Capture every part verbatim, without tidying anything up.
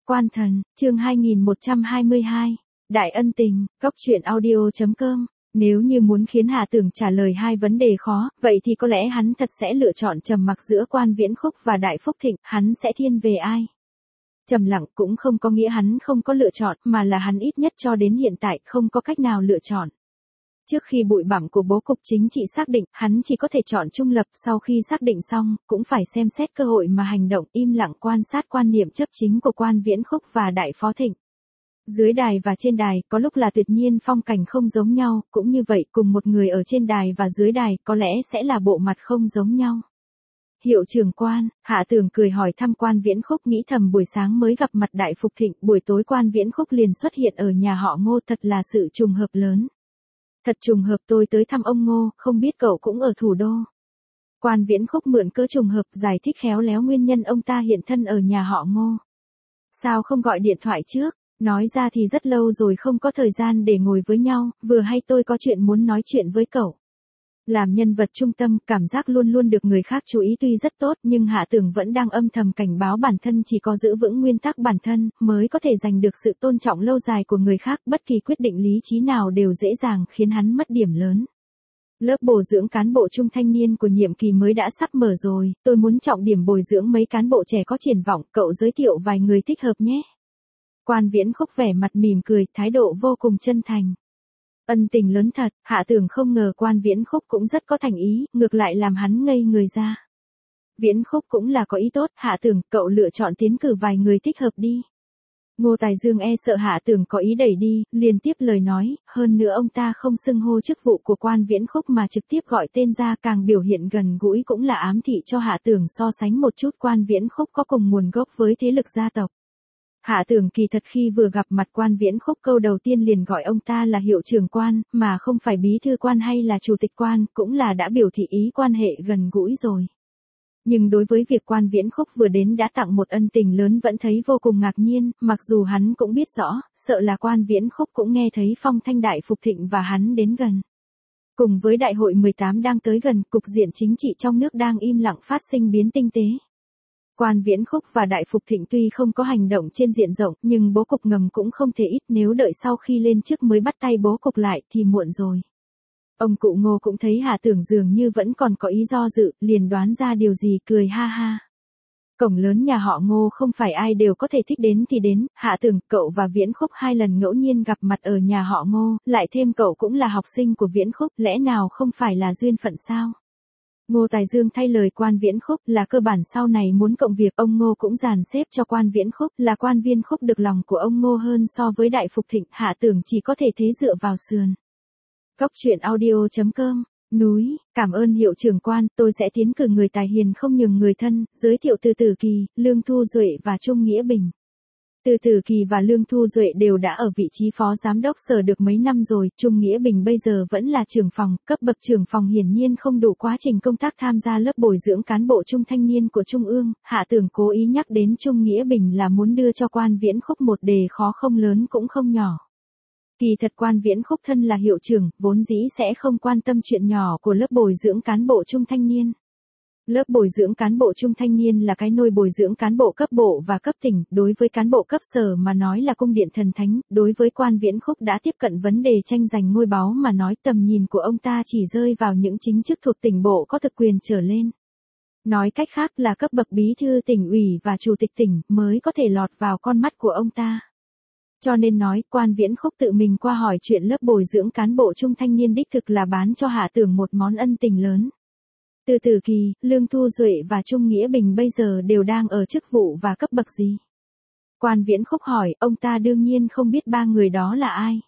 Quan Thần, chương hai nghìn một trăm hai mươi hai. Đại ân tình, góc truyện audio chấm com. Nếu như muốn khiến Hạ Tưởng trả lời hai vấn đề khó, vậy thì có lẽ hắn thật sẽ lựa chọn trầm mặc giữa Quan Viễn Khúc và Đại Phúc Thịnh, hắn sẽ thiên về ai? Trầm lặng cũng không có nghĩa hắn không có lựa chọn, mà là hắn ít nhất cho đến hiện tại không có cách nào lựa chọn. Trước khi bụi bặm của bố cục chính trị xác định, hắn chỉ có thể chọn trung lập, sau khi xác định xong, cũng phải xem xét cơ hội mà hành động, im lặng quan sát quan niệm chấp chính của Quan Viễn Khúc và Đại Phó Thịnh. Dưới đài và trên đài, có lúc là tuyệt nhiên phong cảnh không giống nhau, cũng như vậy, cùng một người ở trên đài và dưới đài, có lẽ sẽ là bộ mặt không giống nhau. Hiệu trưởng Quan, Hạ Tưởng cười hỏi thăm Quan Viễn Khúc, nghĩ thầm buổi sáng mới gặp mặt Đại Phục Thịnh, buổi tối Quan Viễn Khúc liền xuất hiện ở nhà họ Ngô, thật là sự trùng hợp lớn. Thật trùng hợp tôi tới thăm ông Ngô, không biết cậu cũng ở thủ đô. Quan Viễn Khúc mượn cớ trùng hợp giải thích khéo léo nguyên nhân ông ta hiện thân ở nhà họ Ngô. Sao không gọi điện thoại trước, nói ra thì rất lâu rồi không có thời gian để ngồi với nhau, vừa hay tôi có chuyện muốn nói chuyện với cậu. Làm nhân vật trung tâm, cảm giác luôn luôn được người khác chú ý tuy rất tốt, nhưng Hạ Tưởng vẫn đang âm thầm cảnh báo bản thân chỉ có giữ vững nguyên tắc bản thân, mới có thể giành được sự tôn trọng lâu dài của người khác, bất kỳ quyết định lý trí nào đều dễ dàng khiến hắn mất điểm lớn. Lớp bồi dưỡng cán bộ trung thanh niên của nhiệm kỳ mới đã sắp mở rồi, tôi muốn trọng điểm bồi dưỡng mấy cán bộ trẻ có triển vọng, cậu giới thiệu vài người thích hợp nhé. Quan Viễn Khúc vẻ mặt mỉm cười, thái độ vô cùng chân thành. Ân tình lớn thật, Hạ Tưởng không ngờ Quan Viễn Khúc cũng rất có thành ý, ngược lại làm hắn ngây người ra. Viễn Khúc cũng là có ý tốt, Hạ Tưởng, cậu lựa chọn tiến cử vài người thích hợp đi. Ngô Tài Dương e sợ Hạ Tưởng có ý đẩy đi, liền tiếp lời nói, hơn nữa ông ta không xưng hô chức vụ của Quan Viễn Khúc mà trực tiếp gọi tên ra, càng biểu hiện gần gũi cũng là ám thị cho Hạ Tưởng so sánh một chút Quan Viễn Khúc có cùng nguồn gốc với thế lực gia tộc. Hạ Tưởng kỳ thật khi vừa gặp mặt Quan Viễn Khúc câu đầu tiên liền gọi ông ta là hiệu trưởng Quan, mà không phải bí thư Quan hay là chủ tịch Quan, cũng là đã biểu thị ý quan hệ gần gũi rồi. Nhưng đối với việc Quan Viễn Khúc vừa đến đã tặng một ân tình lớn vẫn thấy vô cùng ngạc nhiên, mặc dù hắn cũng biết rõ, sợ là Quan Viễn Khúc cũng nghe thấy phong thanh Đại Phục Thịnh và hắn đến gần. Cùng với đại hội mười tám đang tới gần, cục diện chính trị trong nước đang im lặng phát sinh biến tinh tế. Quan Viễn Khúc và Đại Phục Thịnh tuy không có hành động trên diện rộng, nhưng bố cục ngầm cũng không thể ít, nếu đợi sau khi lên chức mới bắt tay bố cục lại thì muộn rồi. Ông cụ Ngô cũng thấy Hạ Tưởng dường như vẫn còn có ý do dự, liền đoán ra điều gì, cười ha ha. Cổng lớn nhà họ Ngô không phải ai đều có thể thích đến thì đến, Hạ Tưởng, cậu và Viễn Khúc hai lần ngẫu nhiên gặp mặt ở nhà họ Ngô, lại thêm cậu cũng là học sinh của Viễn Khúc, lẽ nào không phải là duyên phận sao? Ngô Tài Dương thay lời Quan Viễn Khúc, là cơ bản sau này muốn cộng việc, ông Ngô cũng dàn xếp cho Quan Viễn Khúc, là Quan Viễn Khúc được lòng của ông Ngô hơn so với Đại Phục Thịnh, Hạ Tưởng chỉ có thể thế dựa vào sườn. Góc truyện audio chấm com. Núi, cảm ơn hiệu trưởng Quan, tôi sẽ tiến cử người tài hiền không nhường người thân, giới thiệu Từ Tử Kỳ, Lương Thu Duệ và Trung Nghĩa Bình. Từ Tử Kỳ và Lương Thu Duệ đều đã ở vị trí phó giám đốc sở được mấy năm rồi, Trung Nghĩa Bình bây giờ vẫn là trưởng phòng, cấp bậc trưởng phòng hiển nhiên không đủ quá trình công tác tham gia lớp bồi dưỡng cán bộ trung thanh niên của Trung ương, Hạ Tưởng cố ý nhắc đến Trung Nghĩa Bình là muốn đưa cho Quan Viễn Khúc một đề khó không lớn cũng không nhỏ. Kỳ thật Quan Viễn Khúc thân là hiệu trưởng, vốn dĩ sẽ không quan tâm chuyện nhỏ của lớp bồi dưỡng cán bộ trung thanh niên. Lớp bồi dưỡng cán bộ trung thanh niên là cái nôi bồi dưỡng cán bộ cấp bộ và cấp tỉnh, đối với cán bộ cấp sở mà nói là cung điện thần thánh, đối với Quan Viễn Khúc đã tiếp cận vấn đề tranh giành ngôi báu mà nói tầm nhìn của ông ta chỉ rơi vào những chính chức thuộc tỉnh bộ có thực quyền trở lên. Nói cách khác là cấp bậc bí thư tỉnh ủy và chủ tịch tỉnh mới có thể lọt vào con mắt của ông ta. Cho nên nói, Quan Viễn Khúc tự mình qua hỏi chuyện lớp bồi dưỡng cán bộ trung thanh niên đích thực là bán cho Hạ Tưởng một món ân tình lớn. Từ Tử Kỳ, Lương Thu Duệ và Trung Nghĩa Bình bây giờ đều đang ở chức vụ và cấp bậc gì? Quan Viễn Khúc hỏi, ông ta đương nhiên không biết ba người đó là ai.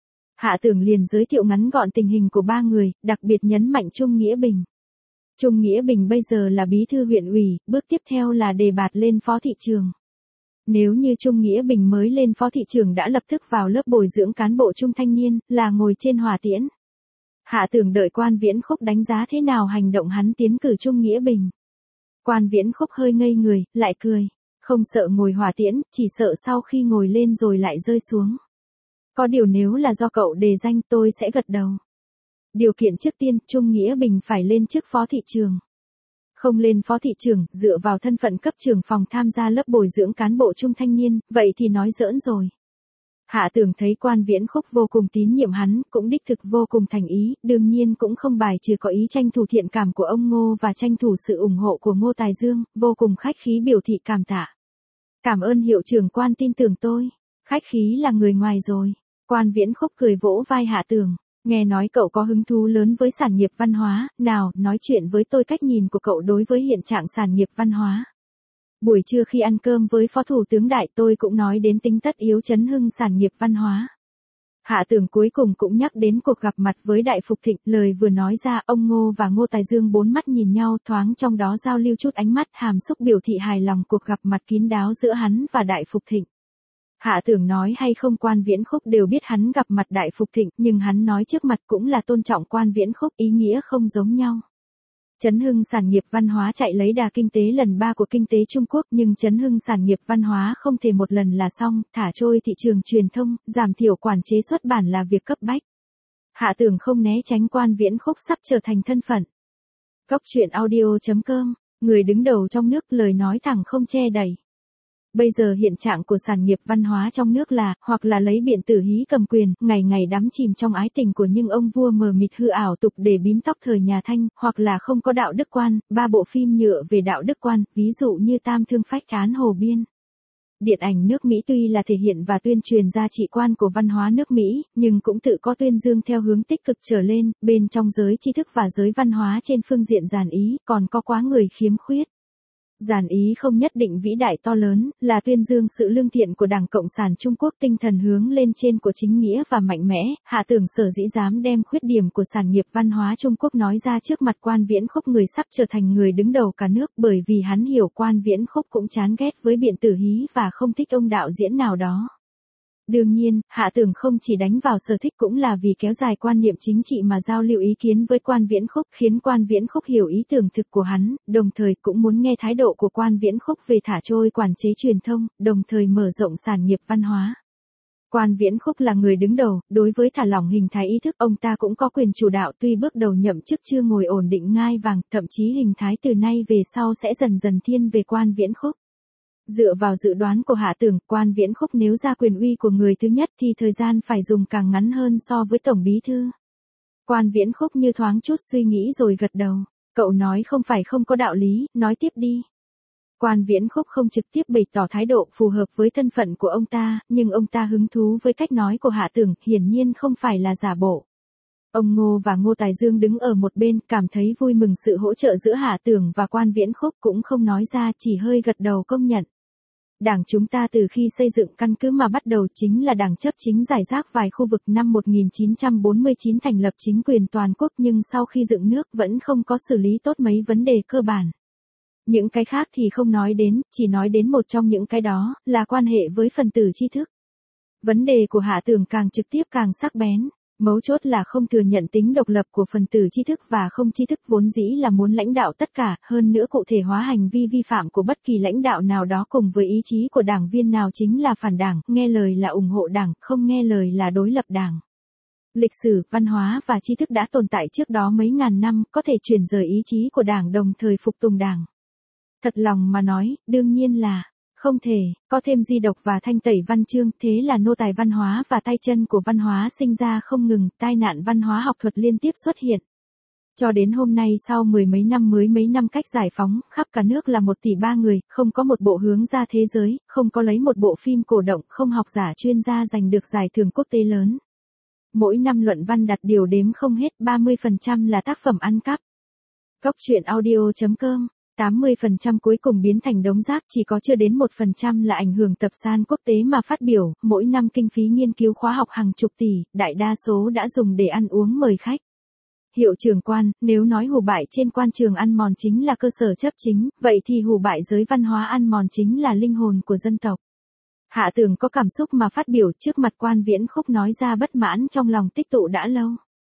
Hạ Tưởng liền giới thiệu ngắn gọn tình hình của ba người, đặc biệt nhấn mạnh Trung Nghĩa Bình. Trung Nghĩa Bình bây giờ là bí thư huyện ủy, bước tiếp theo là đề bạt lên phó thị trường. Nếu như Trung Nghĩa Bình mới lên phó thị trưởng đã lập tức vào lớp bồi dưỡng cán bộ trung thanh niên, là ngồi trên hỏa tiễn. Hạ Tưởng đợi Quan Viễn Khúc đánh giá thế nào hành động hắn tiến cử Trung Nghĩa Bình. Quan Viễn Khúc hơi ngây người, lại cười. Không sợ ngồi hỏa tiễn, chỉ sợ sau khi ngồi lên rồi lại rơi xuống. Có điều nếu là do cậu đề danh tôi sẽ gật đầu. Điều kiện trước tiên, Trung Nghĩa Bình phải lên chức phó thị trường. Không lên phó thị trưởng, dựa vào thân phận cấp trưởng phòng tham gia lớp bồi dưỡng cán bộ trung thanh niên, vậy thì nói giỡn rồi. Hạ Tưởng thấy Quan Viễn Khúc vô cùng tín nhiệm hắn, cũng đích thực vô cùng thành ý, đương nhiên cũng không bài trừ có ý tranh thủ thiện cảm của ông Ngô và tranh thủ sự ủng hộ của Ngô Tài Dương, vô cùng khách khí biểu thị cảm tạ. Cảm ơn hiệu trưởng Quan tin tưởng tôi. Khách khí là người ngoài rồi. Quan Viễn Khúc cười vỗ vai Hạ Tưởng. Nghe nói cậu có hứng thú lớn với sản nghiệp văn hóa, nào, nói chuyện với tôi cách nhìn của cậu đối với hiện trạng sản nghiệp văn hóa. Buổi trưa khi ăn cơm với Phó Thủ tướng Đại tôi cũng nói đến tính tất yếu chấn hưng sản nghiệp văn hóa. Hạ Tưởng cuối cùng cũng nhắc đến cuộc gặp mặt với Đại Phục Thịnh, lời vừa nói ra ông Ngô và Ngô Tài Dương bốn mắt nhìn nhau thoáng trong đó giao lưu chút ánh mắt hàm xúc biểu thị hài lòng cuộc gặp mặt kín đáo giữa hắn và Đại Phục Thịnh. Hạ Tưởng nói hay không Quan Viễn Khúc đều biết hắn gặp mặt Đại Phục Thịnh, nhưng hắn nói trước mặt cũng là tôn trọng Quan Viễn Khúc, ý nghĩa không giống nhau. Chấn hưng sản nghiệp văn hóa chạy lấy đà kinh tế lần ba của kinh tế Trung Quốc, nhưng chấn hưng sản nghiệp văn hóa không thể một lần là xong, thả trôi thị trường truyền thông, giảm thiểu quản chế xuất bản là việc cấp bách. Hạ Tưởng không né tránh Quan Viễn Khúc sắp trở thành thân phận. Cốc truyện audio chấm com, người đứng đầu trong nước, lời nói thẳng không che đậy. Bây giờ hiện trạng của sản nghiệp văn hóa trong nước là, hoặc là lấy biện Tử Hí cầm quyền, ngày ngày đắm chìm trong ái tình của những ông vua mờ mịt hư ảo tục để bím tóc thời nhà Thanh, hoặc là không có đạo đức quan, ba bộ phim nhựa về đạo đức quan, ví dụ như Tam Thương Phách Thán Hồ Biên. Điện ảnh nước Mỹ tuy là thể hiện và tuyên truyền giá trị quan của văn hóa nước Mỹ, nhưng cũng tự có tuyên dương theo hướng tích cực trở lên, bên trong giới tri thức và giới văn hóa trên phương diện giản ý, còn có quá người khiếm khuyết. Giản ý không nhất định vĩ đại to lớn, là tuyên dương sự lương thiện của Đảng Cộng sản Trung Quốc, tinh thần hướng lên trên của chính nghĩa và mạnh mẽ. Hạ Tưởng sở dĩ dám đem khuyết điểm của sản nghiệp văn hóa Trung Quốc nói ra trước mặt Quan Viễn Khúc, người sắp trở thành người đứng đầu cả nước, bởi vì hắn hiểu Quan Viễn Khúc cũng chán ghét với biện Tử Hí và không thích ông đạo diễn nào đó. Đương nhiên, Hạ Tưởng không chỉ đánh vào sở thích cũng là vì kéo dài quan niệm chính trị mà giao lưu ý kiến với Quan Viễn Khúc, khiến Quan Viễn Khúc hiểu ý tưởng thực của hắn, đồng thời cũng muốn nghe thái độ của Quan Viễn Khúc về thả trôi quản chế truyền thông, đồng thời mở rộng sản nghiệp văn hóa. Quan Viễn Khúc là người đứng đầu, đối với thả lỏng hình thái ý thức ông ta cũng có quyền chủ đạo, tuy bước đầu nhậm chức chưa ngồi ổn định ngai vàng, thậm chí hình thái từ nay về sau sẽ dần dần thiên về Quan Viễn Khúc. Dựa vào dự đoán của Hạ Tưởng, Quan Viễn Khúc nếu ra quyền uy của người thứ nhất thì thời gian phải dùng càng ngắn hơn so với Tổng Bí Thư. Quan Viễn Khúc như thoáng chút suy nghĩ rồi gật đầu. Cậu nói không phải không có đạo lý, nói tiếp đi. Quan Viễn Khúc không trực tiếp bày tỏ thái độ phù hợp với thân phận của ông ta, nhưng ông ta hứng thú với cách nói của Hạ Tưởng, hiển nhiên không phải là giả bộ. Ông Ngô và Ngô Tài Dương đứng ở một bên, cảm thấy vui mừng sự hỗ trợ giữa Hạ Tưởng và Quan Viễn Khúc, cũng không nói ra, chỉ hơi gật đầu công nhận. Đảng chúng ta từ khi xây dựng căn cứ mà bắt đầu chính là đảng chấp chính rải rác vài khu vực, năm một nghìn chín trăm bốn mươi chín thành lập chính quyền toàn quốc, nhưng sau khi dựng nước vẫn không có xử lý tốt mấy vấn đề cơ bản. Những cái khác thì không nói đến, chỉ nói đến một trong những cái đó, là quan hệ với phần tử tri thức. Vấn đề của Hạ Tưởng càng trực tiếp càng sắc bén. Mấu chốt là không thừa nhận tính độc lập của phần tử tri thức và không tri thức vốn dĩ là muốn lãnh đạo tất cả, hơn nữa cụ thể hóa hành vi vi phạm của bất kỳ lãnh đạo nào đó cùng với ý chí của đảng viên nào chính là phản đảng, nghe lời là ủng hộ đảng, không nghe lời là đối lập đảng. Lịch sử, văn hóa và tri thức đã tồn tại trước đó mấy ngàn năm, có thể chuyển rời ý chí của đảng đồng thời phục tùng đảng. Thật lòng mà nói, đương nhiên là không thể, có thêm di độc và thanh tẩy văn chương, thế là nô tài văn hóa và tay chân của văn hóa sinh ra không ngừng, tai nạn văn hóa học thuật liên tiếp xuất hiện. Cho đến hôm nay sau mười mấy năm mới mấy năm cách giải phóng, khắp cả nước là một tỷ ba người, không có một bộ hướng ra thế giới, không có lấy một bộ phim cổ động, không học giả chuyên gia giành được giải thưởng quốc tế lớn. Mỗi năm luận văn đặt điều đếm không hết, ba mươi phần trăm là tác phẩm ăn cắp. Cốc truyện audio chấm com, tám mươi phần trăm cuối cùng biến thành đống rác, chỉ có chưa đến một phần trăm là ảnh hưởng tập san quốc tế mà phát biểu, mỗi năm kinh phí nghiên cứu khóa học hàng chục tỷ, đại đa số đã dùng để ăn uống mời khách. Hiệu trưởng Quan, nếu nói hủ bại trên quan trường ăn mòn chính là cơ sở chấp chính, vậy thì hủ bại giới văn hóa ăn mòn chính là linh hồn của dân tộc. Hạ Tưởng có cảm xúc mà phát biểu trước mặt Quan Viễn Khúc, nói ra bất mãn trong lòng tích tụ đã lâu.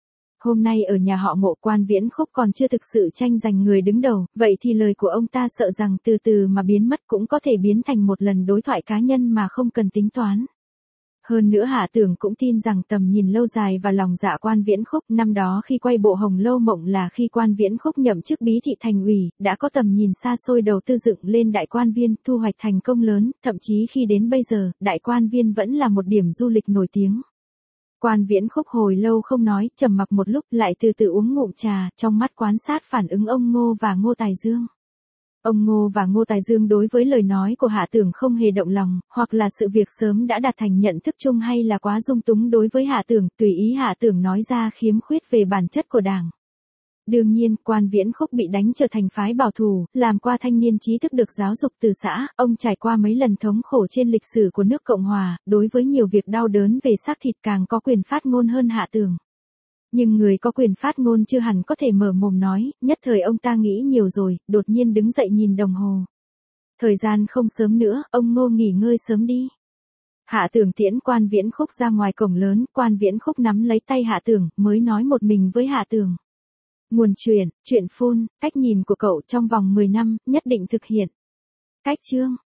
Hôm nay ở nhà họ Ngộ, Quan Viễn Khúc còn chưa thực sự tranh giành người đứng đầu, vậy thì lời của ông ta sợ rằng từ từ mà biến mất cũng có thể biến thành một lần đối thoại cá nhân mà không cần tính toán. Hơn nữa Hạ Tưởng cũng tin rằng tầm nhìn lâu dài và lòng dạ Quan Viễn Khúc, năm đó khi quay bộ Hồng Lâu Mộng là khi Quan Viễn Khúc nhậm chức bí thị thành ủy, đã có tầm nhìn xa xôi đầu tư dựng lên Đại Quan Viên, thu hoạch thành công lớn, thậm chí khi đến bây giờ, Đại Quan Viên vẫn là một điểm du lịch nổi tiếng. Quan Viễn Khúc hồi lâu không nói, trầm mặc một lúc, lại từ từ uống ngụm trà, trong mắt quan sát phản ứng ông Ngô và Ngô Tài Dương. Ông Ngô và Ngô Tài Dương đối với lời nói của Hạ Tưởng không hề động lòng, hoặc là sự việc sớm đã đạt thành nhận thức chung hay là quá dung túng đối với Hạ Tưởng, tùy ý Hạ Tưởng nói ra khiếm khuyết về bản chất của Đảng. Đương nhiên, Quan Viễn Khúc bị đánh trở thành phái bảo thủ, làm qua thanh niên trí thức được giáo dục từ xã, ông trải qua mấy lần thống khổ trên lịch sử của nước Cộng Hòa, đối với nhiều việc đau đớn về xác thịt càng có quyền phát ngôn hơn Hạ Tưởng. Nhưng người có quyền phát ngôn chưa hẳn có thể mở mồm nói, nhất thời ông ta nghĩ nhiều rồi, đột nhiên đứng dậy nhìn đồng hồ. Thời gian không sớm nữa, ông Ngô nghỉ ngơi sớm đi. Hạ Tưởng tiễn Quan Viễn Khúc ra ngoài cổng lớn, Quan Viễn Khúc nắm lấy tay Hạ Tưởng, mới nói một mình với Hạ Tưởng. Nguồn chuyện, chuyện phun, cách nhìn của cậu trong vòng mười năm, nhất định thực hiện. Cách chương.